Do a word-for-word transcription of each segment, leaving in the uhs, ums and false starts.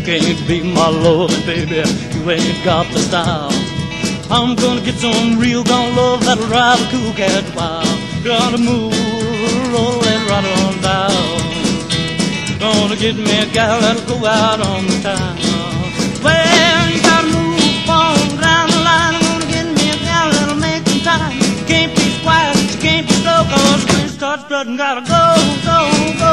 can't be my loving, baby. You ain't got the style. I'm gonna get some real gone love that'll drive a cool cat wild. Gonna move, roll and right on down. Gonna get me a gal that'll go out on the town. Well, you gotta move on down the line. I'm gonna get me a gal that'll make some time. She can't be quiet, she can't be slow, cause when she starts strutting, gotta go, go, go.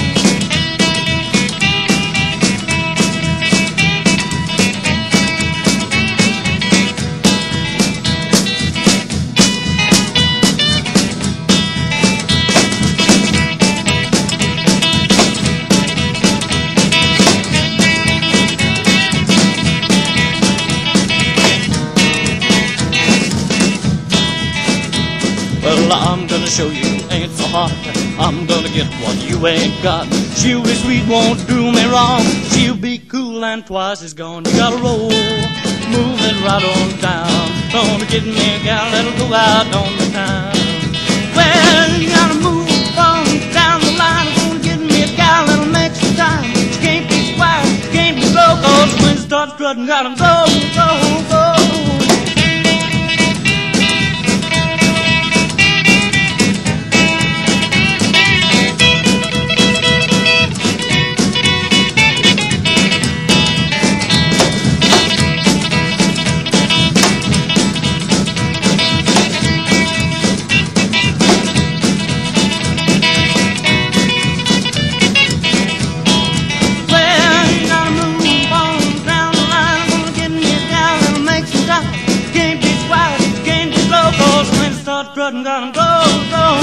Well, I'm gonna show you ain't so hard. I'm gonna get what you ain't got. She'll be sweet, won't do me wrong. She'll be cool and twice as gone. You gotta roll, move it right on down. Gonna get me a gal that'll go out on the town. Well, you gotta move on down the line. Gonna get me a gal that'll make some time. She can't be quiet, she can't be slow, cause when she starts strutting, gotta go, go, go. Strutting, gonna go, go.